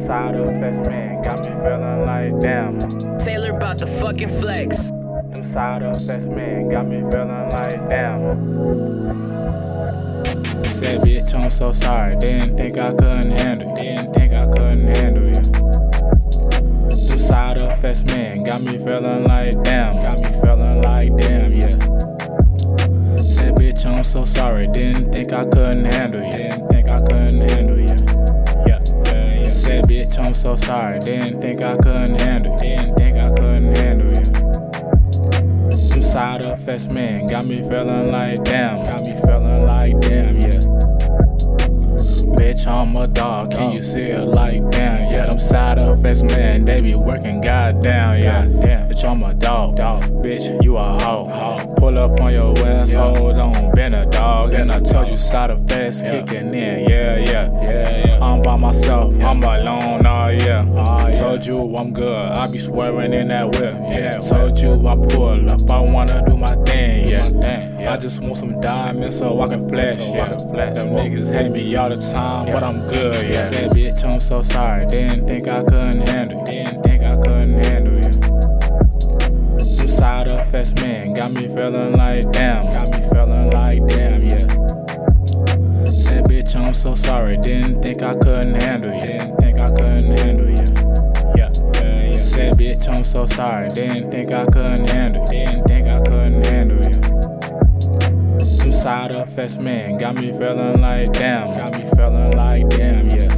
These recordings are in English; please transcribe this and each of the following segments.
Side effects, man, got me feeling like damn. Taylor about the fucking flex. Them side effects, man, got me feeling like damn. Said, bitch, I'm so sorry. Didn't think I couldn't handle you. Didn't think I couldn't handle you. Them side effects, man, got me feeling like damn. Got me feeling like damn, yeah. Said, bitch, I'm so sorry. Didn't think I couldn't handle you. Didn't think I couldn't handle you. Said, bitch, I'm so sorry. Didn't think I couldn't handle you. Didn't think I couldn't handle you. Them side effects, man, got me feeling like damn. Got me feeling like damn, yeah. Bitch, I'm a dog. Can you see it like damn? Yeah, them side effects, man, they be working goddamn, yeah. Bitch, I'm a dog. Bitch, you a hoe. Pull up on your ass, hold on, been a dog. And I told you side effects kicking in, yeah. I'm by myself, I'm alone, oh yeah. Told you I'm good, I be swearing in that whip, yeah. Told you I pull up, I wanna do my thing, yeah. I just want some diamonds so I can flash, yeah. Them niggas hate me all the time, but I'm good, yeah. Said, bitch, I'm so sorry, didn't think I couldn't handle you. Didn't think I couldn't handle you. Them side effects, man, got me feeling like damn. Got me feeling like damn, yeah. Said, bitch, I'm so sorry, didn't think I couldn't handle you. Didn't think I couldn't handle you. Yeah. Said, bitch, I'm so sorry, didn't think I couldn't handle you. Didn't think I couldn't handle you. Them side effects, man, got me feeling like damn. Got me feeling like damn, yeah.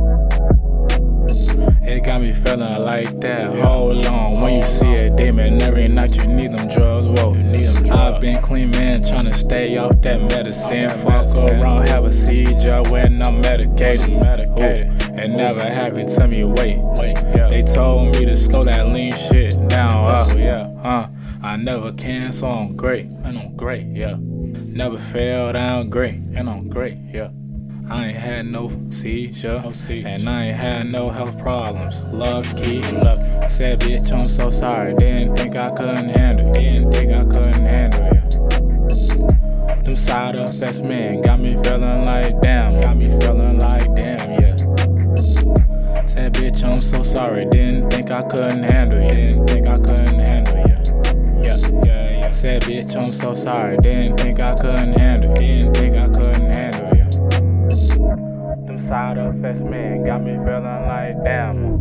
It got me feeling like that. Hold on, when you see a demon every night, you need them drugs. Whoa, I've been clean, man, tryna stay off that medicine. Fuck around, have a seizure when I'm medicated. It never happened to me. Wait. They told me to slow that lean shit down. I never can, so I'm great. And I'm great, yeah. Never fell down great, and I'm great, yeah. I ain't had no seizure, and I ain't had no health problems. Lucky. Said, bitch, I'm so sorry. Didn't think I couldn't handle you. Didn't think I couldn't handle you. Them side effects, man, got me feeling like damn. Got me feeling like damn, yeah. Said, bitch, I'm so sorry. Didn't think I couldn't handle you. Didn't think I couldn't handle you. Yeah. Said, bitch, I'm so sorry. Didn't think I couldn't handle you. Didn't think I couldn't handle you. Them side effects, man, got me feeling like damn.